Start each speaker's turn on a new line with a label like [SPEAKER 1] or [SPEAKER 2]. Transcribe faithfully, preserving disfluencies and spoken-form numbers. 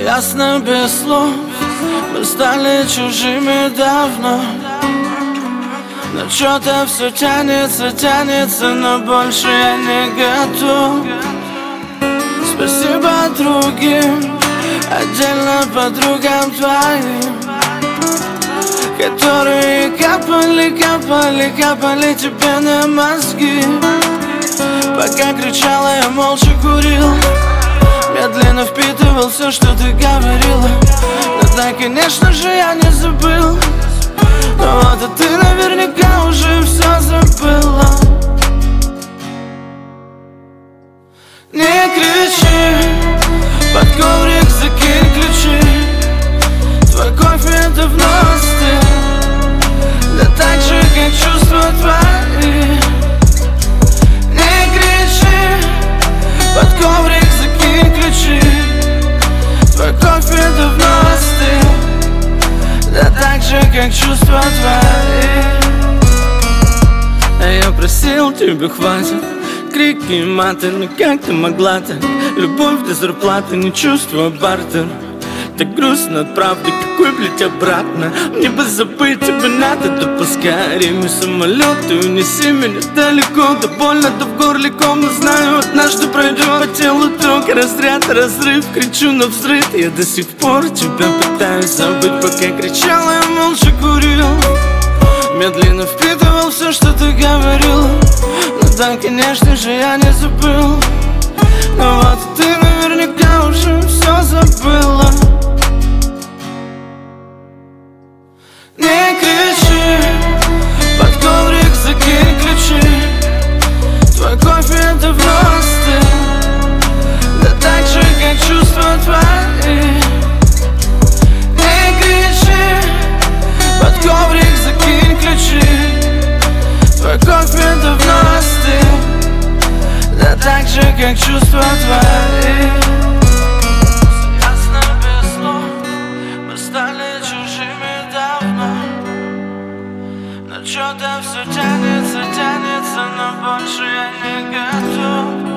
[SPEAKER 1] ясно без слов. Мы стали чужими давно, но что-то все тянется, тянется, но больше я не готов. Спасибо другим, отдельно подругам твоим, которые капали, капали, капали тебе на мозги. Пока кричала, я молча курил, медленно впитывал все, что ты говорила. Но да, конечно же, я не забыл. Но вот и ты наверняка уже все забыла. Не кричи, под коврик закинь ключи. Твой кофе давно остыл, да так же, как чувства твои. Не кричи, под коврик закинь ключи. Твой кофе давно остыл, да так же, как чувства твои. А я просил, тебе хватит крики и маты, но как ты могла так? Любовь до зарплаты, не чувство бартер. Так грустно от правды, какой, блядь, обратно. Мне бы забыть, тебе надо, да поскорей. Мой самолет, ты унеси меня далеко. Да больно, да в горле ком, но знаю, однажды пройдет. По телу ток, разряд, разрыв, кричу на взрыв. Я до сих пор тебя пытаюсь забыть. Пока кричала, я молча курил, медленно впитывал все, что ты говорил. Ну да, конечно же, я не забыл. Но вот ты наверняка уже все забыла. Не кричи, под коврик закинь ключи. Твой кофе давно остыл, да так же, как чувства твои. Не кричи, под коврик закинь ключи. Твой кофе давно остыл, да так же, как чувства твои. Ясно без слов, мы стали чужими давно, но что-то все тянется, тянется, но больше я не готов.